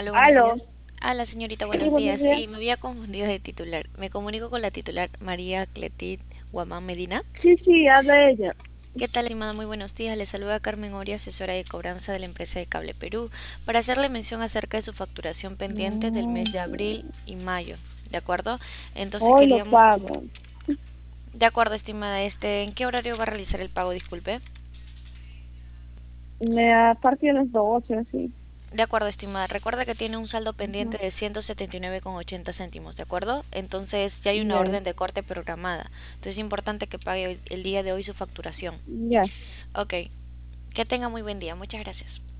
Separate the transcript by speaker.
Speaker 1: Aló, buenos
Speaker 2: Aló,
Speaker 1: días. Hola, señorita,
Speaker 2: sí,
Speaker 1: buenos
Speaker 2: buenos
Speaker 1: días.
Speaker 2: días.
Speaker 1: Sí, me había confundido de titular. Me comunico con la titular María Cletit Guamán Medina.
Speaker 2: Sí, sí, habla ella.
Speaker 1: ¿Qué tal, estimada? Muy buenos días. Le saluda Carmen Oria, asesora de cobranza de la empresa de Cable Perú, para hacerle mención acerca de su facturación pendiente del
Speaker 2: No,
Speaker 1: mes de abril y mayo. ¿De acuerdo? Entonces
Speaker 2: hoy lo
Speaker 1: queríamos...
Speaker 2: pago.
Speaker 1: De acuerdo, estimada. ¿En qué horario va a realizar el pago? Disculpe.
Speaker 2: A partir de las 12, así.
Speaker 1: De acuerdo, estimada. Recuerda que tiene un saldo pendiente
Speaker 2: Ujú.
Speaker 1: de 179,80 céntimos, ¿de acuerdo? Entonces ya hay una
Speaker 2: Ya,
Speaker 1: orden de corte programada. Entonces es importante que pague el día de hoy su facturación.
Speaker 2: ya.
Speaker 1: Ok. Que tenga muy buen día. Muchas gracias.